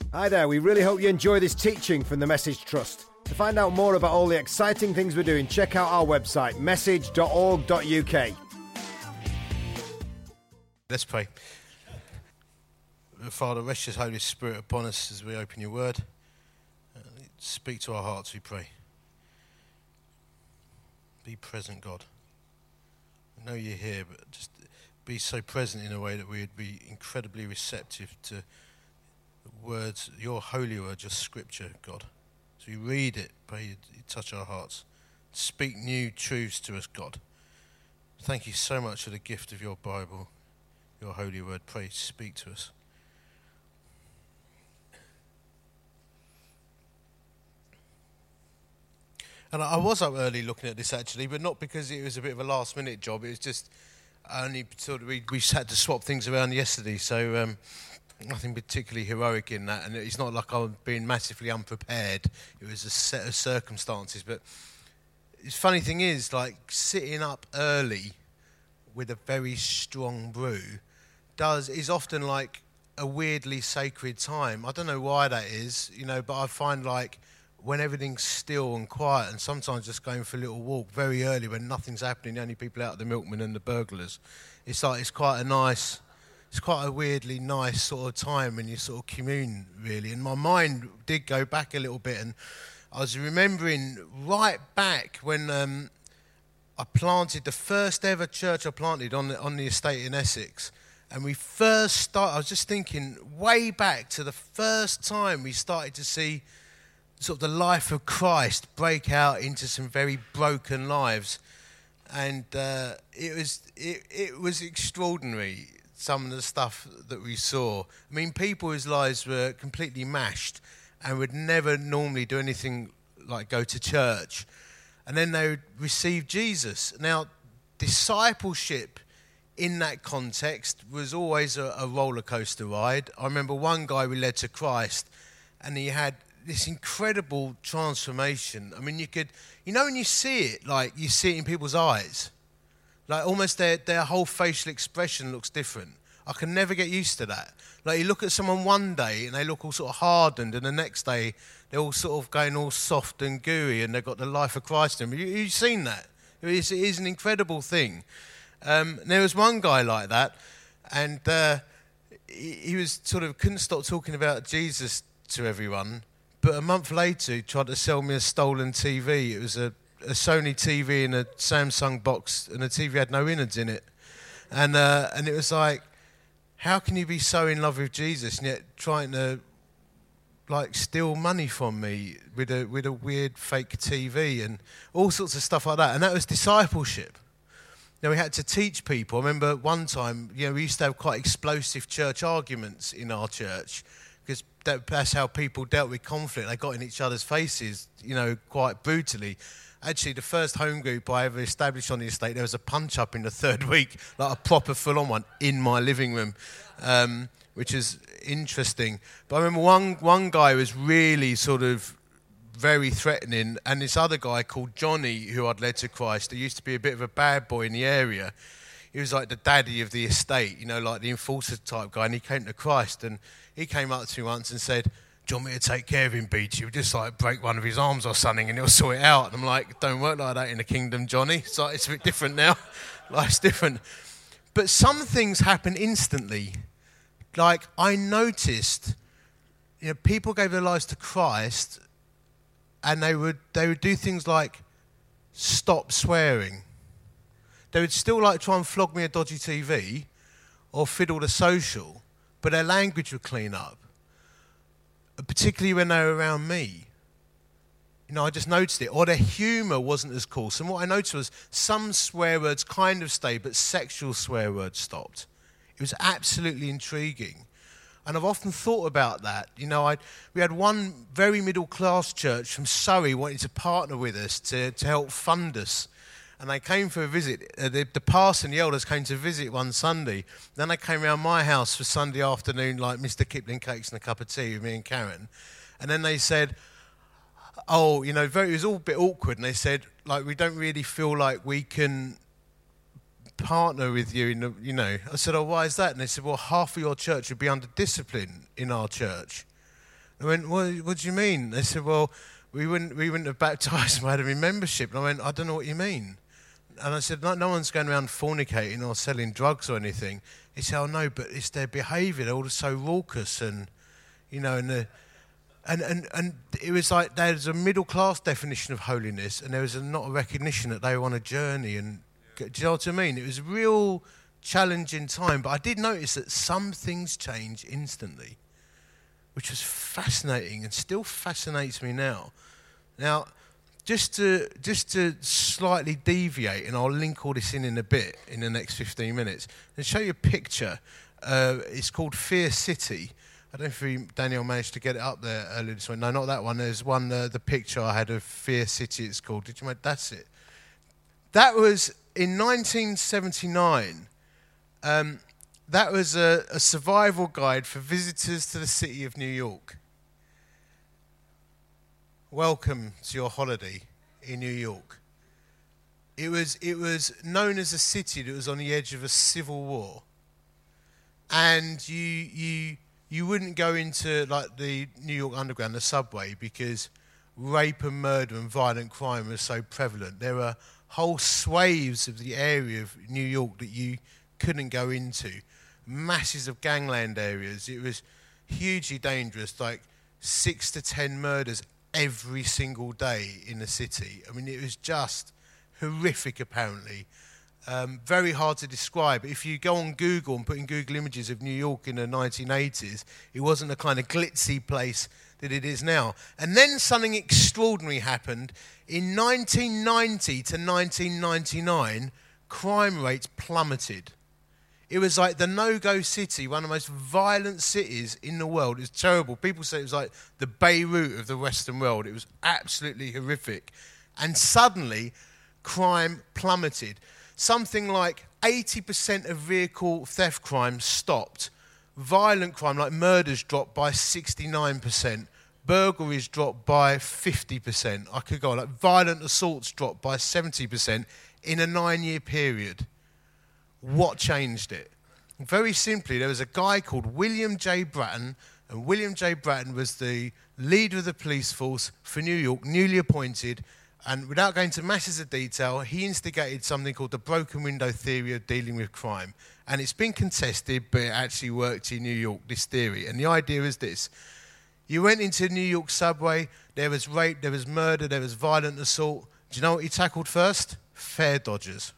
Hi there, we really hope you enjoy this teaching from the Message Trust. To find out more about all the exciting things we're doing, check out our website, message.org.uk. Let's pray. Father, rest your Holy Spirit upon us as we open your word. Speak to our hearts, we pray. Be present, God. I know you're here, but just be so present in a way that we would be incredibly receptive to the words, your holy word, your scripture, God. As we read it, pray you touch our hearts. Speak new truths to us, God. Thank you so much for the gift of your Bible, your holy word. Pray, speak to us. And I was up early looking at this actually, but not because it was a bit of a last minute job. It was just only sort of we had to swap things around yesterday, so nothing particularly heroic in that. And it's not like I'm being massively unprepared. It was a set of circumstances. But the funny thing is, like sitting up early with a very strong brew is often like a weirdly sacred time. I don't know why that is, but I find like when everything's still and quiet, and sometimes just going for a little walk very early when nothing's happening, the only people out are the milkmen and the burglars. It's quite a weirdly nice sort of time when you sort of commune, really. And my mind did go back a little bit, and I was remembering right back when I planted the first ever church I planted on the estate in Essex. And we first started, I was just thinking way back to the first time we started to see sort of the life of Christ break out into some very broken lives, and it was extraordinary, some of the stuff that we saw. I mean, people whose lives were completely mashed and would never normally do anything like go to church, and then they would receive Jesus. Now, discipleship in that context was always a roller coaster ride. I remember one guy we led to Christ, and he had this incredible transformation. I mean, you could, when you see it, like you see it in people's eyes, like almost their whole facial expression looks different. I can never get used to that. Like you look at someone one day and they look all sort of hardened, and the next day they're all sort of going all soft and gooey, and they've got the life of Christ in them. You've seen that. It is an incredible thing. There was one guy like that, and he was sort of couldn't stop talking about Jesus to everyone. But a month later, he tried to sell me a stolen TV. It was a Sony TV in a Samsung box, and the TV had no innards in it. And it was like, how can you be so in love with Jesus and yet trying to like steal money from me with a weird fake TV and all sorts of stuff like that? And that was discipleship. We had to teach people. I remember one time, we used to have quite explosive church arguments in our church, because that's how people dealt with conflict. They got in each other's faces, quite brutally. Actually, the first home group I ever established on the estate, there was a punch-up in the third week, like a proper full-on one, in my living room, which is interesting. But I remember one guy was really sort of very threatening, and this other guy called Johnny, who I'd led to Christ, who used to be a bit of a bad boy in the area. He was like the daddy of the estate, like the enforcer type guy, and he came to Christ, and he came up to me once and said, "Do you want me to take care of him, Beachy? We'll just like break one of his arms or something and he'll sort it out." And I'm like, "Don't work like that in the kingdom, Johnny. It's like, it's a bit different now. Life's different." But some things happen instantly. Like I noticed, people gave their lives to Christ, and they would do things like stop swearing. They would still like try and flog me a dodgy TV or fiddle the social, but their language would clean up, particularly when they were around me. I just noticed it. Or their humour wasn't as coarse. And what I noticed was some swear words kind of stayed, but sexual swear words stopped. It was absolutely intriguing. And I've often thought about that. We had one very middle-class church from Surrey wanting to partner with us to help fund us. And they came for a visit. The pastor and the elders came to visit one Sunday. Then they came round my house for Sunday afternoon, like Mr. Kipling cakes and a cup of tea with me and Karen. And then they said, it was all a bit awkward. And they said, we don't really feel like we can partner with you. I said, "Oh, why is that?" And they said, "Well, half of your church would be under discipline in our church." I went, what do you mean? They said, well, we wouldn't have baptised them had them in membership. And I went, I don't know what you mean. And I said, no one's going around fornicating or selling drugs or anything. He said, oh no, but it's their behaviour. They're all so raucous and, you know, and it was like there's a middle class definition of holiness, and there was not a recognition that they were on a journey. And do you know what I mean? It was a real challenging time, but I did notice that some things change instantly, which was fascinating and still fascinates me now. Now, just to slightly deviate, and I'll link all this in a bit in the next 15 minutes, and show you a picture. It's called Fear City. I don't know if Daniel managed to get it up there earlier this morning. No, not that one. There's one, the picture I had of Fear City, it's called. Did you make that's it? That was in 1979. That was a survival guide for visitors to the city of New York. Welcome to your holiday in New York. It was known as a city that was on the edge of a civil war, and you wouldn't go into like the New York Underground, the subway, because rape and murder and violent crime was so prevalent. There were whole swathes of the area of New York that you couldn't go into. Masses of gangland areas. It was hugely dangerous, like 6 to 10 murders every single day in the city. I mean, it was just horrific, apparently. Very hard to describe. If you go on Google and put in Google images of New York in the 1980s, it wasn't the kind of glitzy place that it is now. And then something extraordinary happened. In 1990 to 1999, crime rates plummeted. It was like the no-go city, one of the most violent cities in the world. It was terrible. People say it was like the Beirut of the Western world. It was absolutely horrific. And suddenly, crime plummeted. Something like 80% of vehicle theft crime stopped. Violent crime, like murders, dropped by 69%. Burglaries dropped by 50%. I could go on. Like violent assaults dropped by 70% in a 9-year period. What changed it? Very simply, there was a guy called William J. Bratton, and William J. Bratton was the leader of the police force for New York, newly appointed, and without going into masses of detail, he instigated something called the broken window theory of dealing with crime. And it's been contested, but it actually worked in New York, this theory. And the idea is this. You went into New York subway, there was rape, there was murder, there was violent assault. Do you know what he tackled first? Fare dodgers.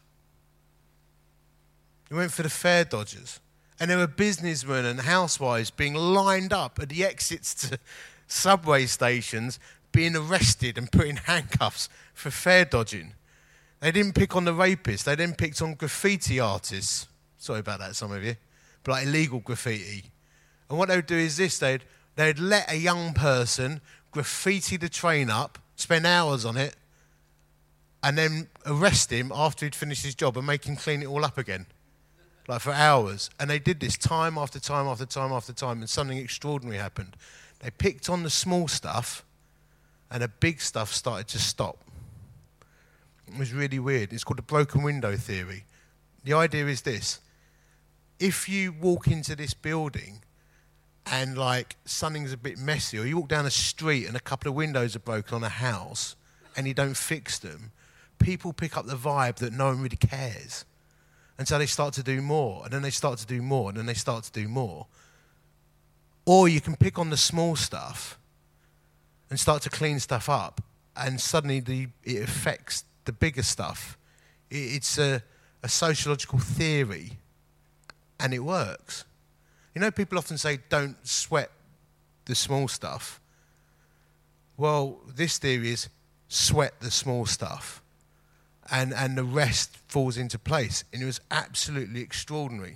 He went for the fare dodgers. And there were businessmen and housewives being lined up at the exits to subway stations, being arrested and put in handcuffs for fare dodging. They didn't pick on the rapists. They then picked on graffiti artists. Sorry about that, some of you. But like illegal graffiti. And what they would do is this. They'd let a young person graffiti the train up, spend hours on it, and then arrest him after he'd finished his job and make him clean it all up again. Like for hours. And they did this time after time after time after time, and something extraordinary happened. They picked on the small stuff, and the big stuff started to stop. It was really weird. It's called the broken window theory. The idea is this. If you walk into this building and like something's a bit messy, or you walk down a street and a couple of windows are broken on a house and you don't fix them, people pick up the vibe that no one really cares. And so they start to do more, and then they start to do more, and then they start to do more. Or you can pick on the small stuff and start to clean stuff up, and suddenly it affects the bigger stuff. It's a sociological theory, and it works. You know, people often say, don't sweat the small stuff. Well, this theory is sweat the small stuff, and the rest falls into place. And it was absolutely extraordinary.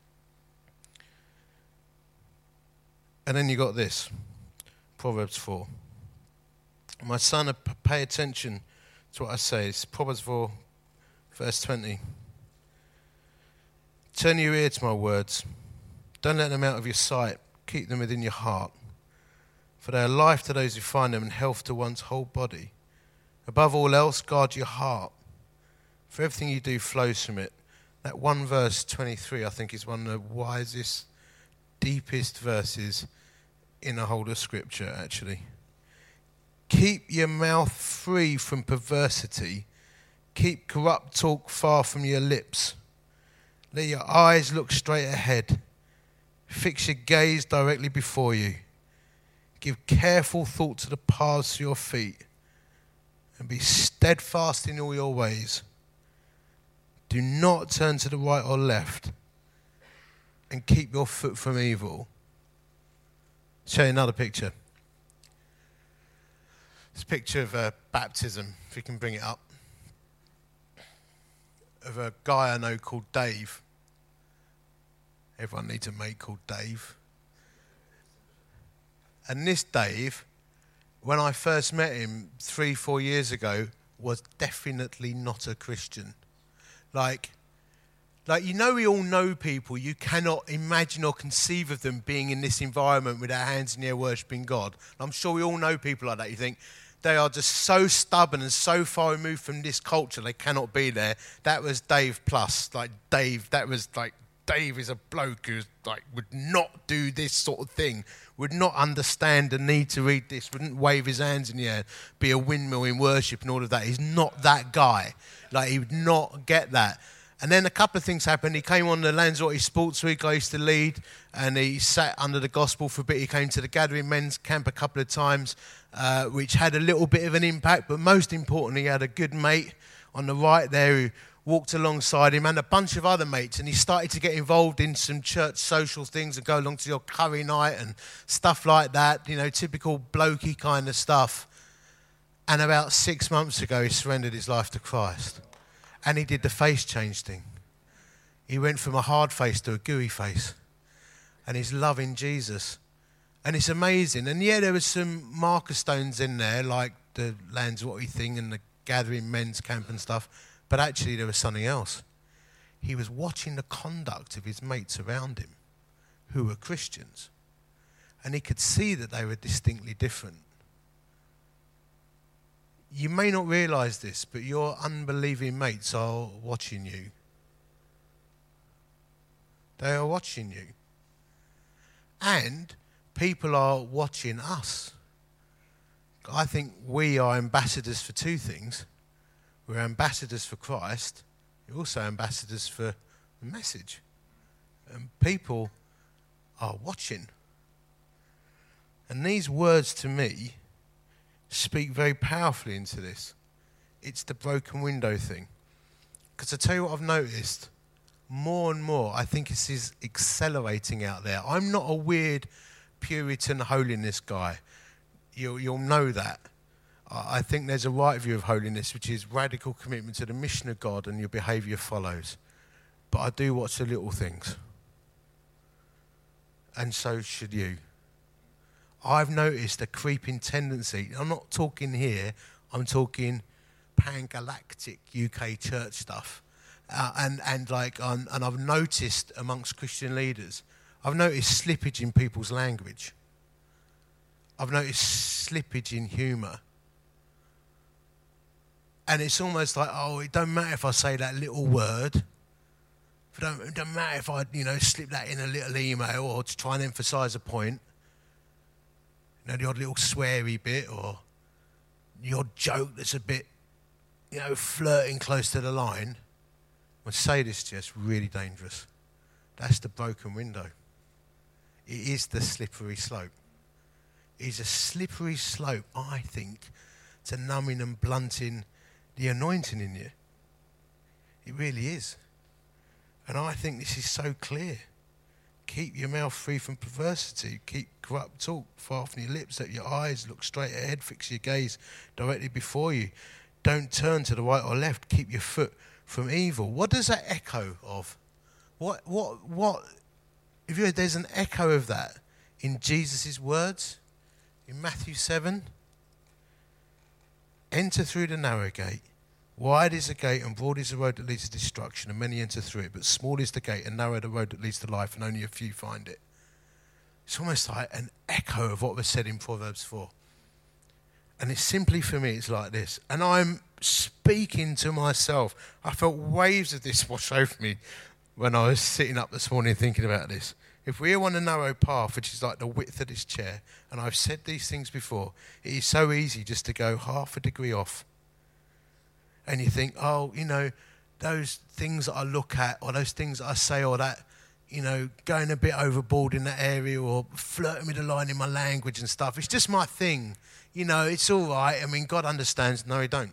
And then you got this, Proverbs 4. My son, pay attention to what I say. It's Proverbs 4, verse 20. Turn your ear to my words. Don't let them out of your sight. Keep them within your heart. For they are life to those who find them and health to one's whole body. Above all else, guard your heart. For everything you do flows from it. That one verse, 23, I think is one of the wisest, deepest verses in a hold of Scripture, actually. Keep your mouth free from perversity. Keep corrupt talk far from your lips. Let your eyes look straight ahead. Fix your gaze directly before you. Give careful thought to the paths of your feet. And be steadfast in all your ways. Do not turn to the right or left. And keep your foot from evil. Show you another picture. It's a picture of baptism, if you can bring it up. Of a guy I know called Dave. Everyone needs a mate called Dave. And this Dave, when I first met him 3-4 years ago, was definitely not a Christian. Like, you know, we all know people, you cannot imagine or conceive of them being in this environment with their hands in the air worshipping God. I'm sure we all know people like that. You think they are just so stubborn and so far removed from this culture, they cannot be there. That was Dave plus. Like, Dave, that was like, Dave is a bloke who would not do this sort of thing, would not understand the need to read this, wouldn't wave his hands in the air, be a windmill in worship and all of that. He's not that guy. Like, he would not get that. And then a couple of things happened. He came on the Lanzarote Sports Week I used to lead, and he sat under the gospel for a bit. He came to the Gathering Men's Camp a couple of times, which had a little bit of an impact. But most importantly, he had a good mate on the right there who walked alongside him and a bunch of other mates. And he started to get involved in some church social things and go along to your curry night and stuff like that, you know, typical blokey kind of stuff. And about 6 months ago, he surrendered his life to Christ. And he did the face change thing. He went from a hard face to a gooey face. And he's loving Jesus. And it's amazing. And yeah, there was some marker stones in there, like the Lanzarote thing and the Gathering Men's Camp and stuff. But actually there was something else. He was watching the conduct of his mates around him, who were Christians. And he could see that they were distinctly different. You may not realise this, but your unbelieving mates are watching you. They are watching you. And people are watching us. I think we are ambassadors for two things. We're ambassadors for Christ. We're also ambassadors for the message. And people are watching. And these words to me speak very powerfully into this. It's the broken window thing. Because I tell you what I've noticed, more and more, I think this is accelerating out there. I'm not a weird Puritan holiness guy. You'll know that. I think there's a right view of holiness, which is radical commitment to the mission of God and your behaviour follows. But I do watch the little things. And so should you. I've noticed a creeping tendency. I'm not talking here. I'm talking pan-galactic UK church stuff. And I've noticed amongst Christian leaders, I've noticed slippage in people's language. I've noticed slippage in humour. And it's almost like, oh, it don't matter if I say that little word. It don't matter if I, slip that in a little email or to try and emphasise a point. The odd little sweary bit or the odd joke that's a bit, flirting close to the line. I say this to you, it's really dangerous. That's the broken window. It is the slippery slope. It is a slippery slope, I think, to numbing and blunting the anointing in you. It really is. And I think this is so clear. Keep your mouth free from perversity. Keep corrupt talk far from your lips. Let your eyes look straight ahead. Fix your gaze directly before you. Don't turn to the right or left. Keep your foot from evil. What does that echo of? There's an echo of that in Jesus' words in Matthew 7. Enter through the narrow gate. Wide is the gate and broad is the road that leads to destruction, and many enter through it. But small is the gate and narrow the road that leads to life, and only a few find it. It's almost like an echo of what was said in Proverbs 4. And it's simply, for me, it's like this. And I'm speaking to myself. I felt waves of this wash over me when I was sitting up this morning thinking about this. If we're on a narrow path, which is like the width of this chair, and I've said these things before, it is so easy just to go half a degree off. And you think, oh, you know, those things that I look at, or those things that I say, or that, you know, going a bit overboard in that area, or flirting with the line in my language and stuff, it's just my thing. You know, it's all right. I mean, God understands. No, he don't.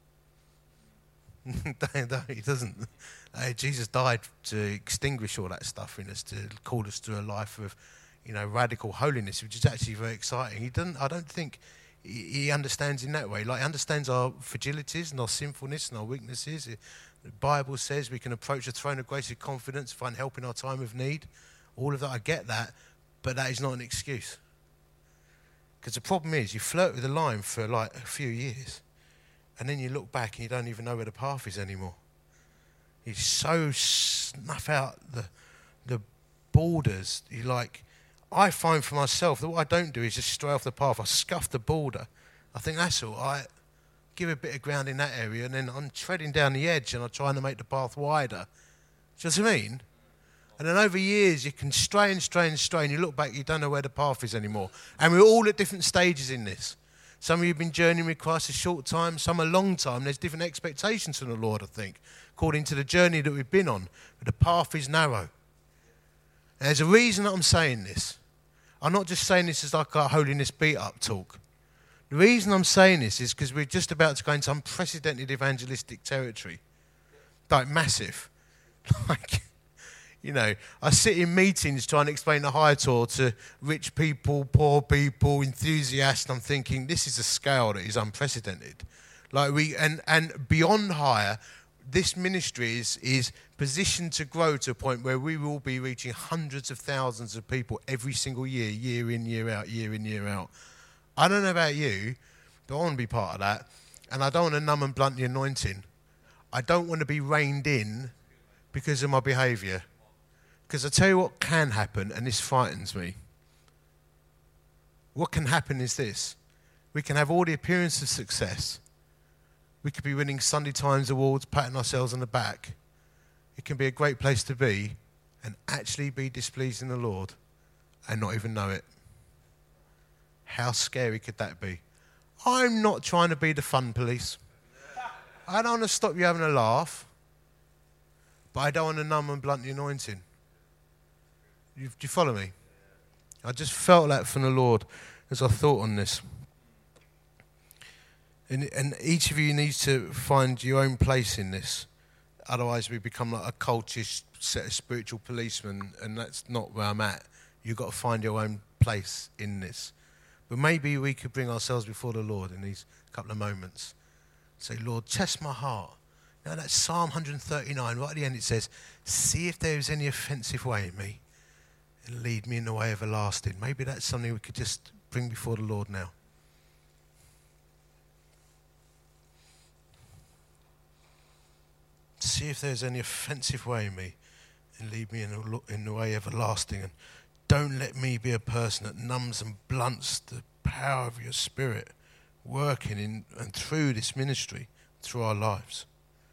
No, he doesn't. Jesus died to extinguish all that stuff in us, to call us to a life of, you know, radical holiness, which is actually very exciting. He doesn't. I don't think he understands in that way. Like, he understands our fragilities and our sinfulness and our weaknesses. The Bible says we can approach the throne of grace with confidence, find help in our time of need. All of that, I get that, but that is not an excuse. Because the problem is, you flirt with the line for like a few years, and then you look back and you don't even know where the path is anymore. You so snuff out the borders. You like, I find for myself that what I don't do is just stray off the path. I scuff the border. I think that's all right. Give a bit of ground in that area, and then I'm treading down the edge and I'm trying to make the path wider. Do you know what I mean? And then over years you can stray and stray and stray, and you look back, you don't know where the path is anymore. And we're all at different stages in this. Some of you have been journeying with Christ a short time, some a long time. There's different expectations from the Lord, I think, according to the journey that we've been on. But the path is narrow. And there's a reason that I'm saying this. I'm not just saying this as like a holiness beat-up talk. The reason I'm saying this is because we're just about to go into unprecedented evangelistic territory. Like, massive. Like, you know, I sit in meetings trying to explain the higher Torah to rich people, poor people, enthusiasts, and I'm thinking, this is a scale that is unprecedented. Like, and beyond higher, this ministry is positioned to grow to a point where we will be reaching hundreds of thousands of people every single year, year in, year out, year in, year out. I don't know about you, but I want to be part of that. And I don't want to numb and blunt the anointing. I don't want to be reined in because of my behaviour. Because I tell you what can happen, and this frightens me. What can happen is this. We can have all the appearance of success. We could be winning Sunday Times awards, patting ourselves on the back. It can be a great place to be and actually be displeasing the Lord and not even know it. How scary could that be? I'm not trying to be the fun police. I don't want to stop you having a laugh, but I don't want to numb and blunt the anointing. Do you follow me? I just felt that from the Lord as I thought on this. And each of you needs to find your own place in this. Otherwise we become like a cultish set of spiritual policemen, and that's not where I'm at. You've got to find your own place in this. But maybe we could bring ourselves before the Lord in these couple of moments. Say, Lord, test my heart. Now that's Psalm 139. Right at the end it says, see if there is any offensive way in me and lead me in the way everlasting. Maybe that's something we could just bring before the Lord now. See if there's any offensive way in me and lead me in the way everlasting. And don't let me be a person that numbs and blunts the power of your Spirit working in and through this ministry, through our lives.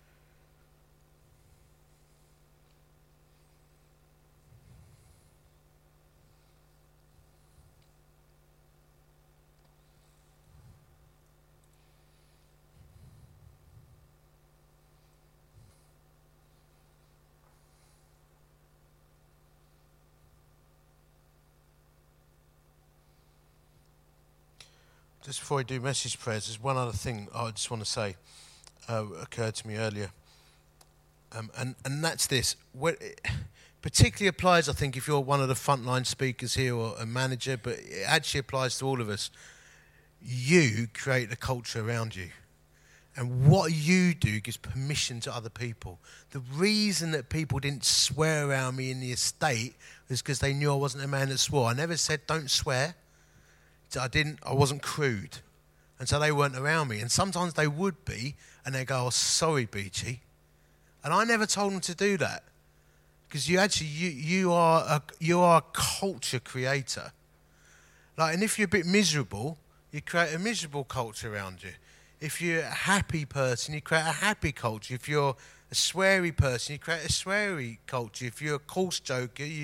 Just before I do message prayers, there's one other thing I just want to say occurred to me earlier. And that's this. It particularly applies, I think, if you're one of the frontline speakers here or a manager, but it actually applies to all of us. You create a culture around you. And what you do gives permission to other people. The reason that people didn't swear around me in the estate was because they knew I wasn't a man that swore. I never said, don't swear. I wasn't crude. And so they weren't around me. And sometimes they would be, and they go, oh, sorry, Beachy. And I never told them to do that. Because you are a culture creator. Like, and if you're a bit miserable, you create a miserable culture around you. If you're a happy person, you create a happy culture. If you're a sweary person, you create a sweary culture. If you're a coarse joker, you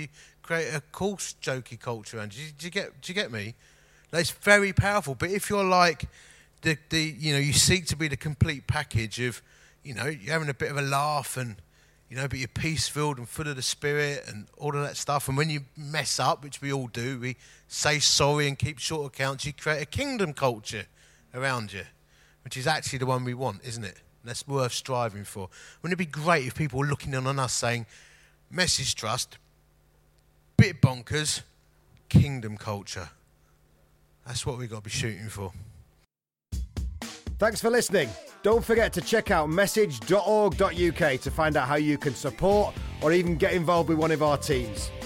create a coarse, jokey culture around you. Do you get me? It's very powerful. But if you're like you seek to be the complete package of, you're having a bit of a laugh and, but you're peace-filled and full of the Spirit and all of that stuff. And when you mess up, which we all do, we say sorry and keep short accounts. You create a kingdom culture around you, which is actually the one we want, isn't it? And that's worth striving for. Wouldn't it be great if people were looking in on us saying, Message Trust, bit bonkers, kingdom culture. That's what we've got to be shooting for. Thanks for listening. Don't forget to check out message.org.uk to find out how you can support or even get involved with one of our teams.